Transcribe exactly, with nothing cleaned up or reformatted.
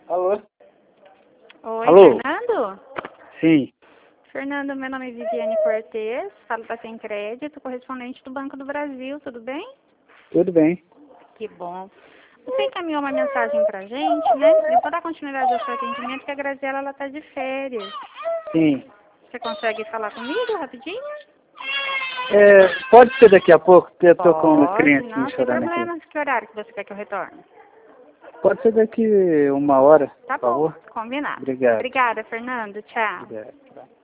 Alô? Oi, Alô? Fernando? Sim. Fernando, meu nome é Viviane Cortez, falo da Sem Crédito, correspondente do Banco do Brasil, tudo bem? Tudo bem. Que bom. Você encaminhou uma mensagem pra gente, né? Eu vou dar continuidade ao seu atendimento, que a Graziela, ela tá de férias. Sim. Você consegue falar comigo rapidinho? É, pode ser daqui a pouco, porque eu tô com uma Pode, criancinha não tem chorando aqui. problema. Que horário que você quer que eu retorne? Pode ser daqui uma hora, Tá por bom, favor? combinado. Obrigado. Obrigada, Fernando. Tchau. Obrigado.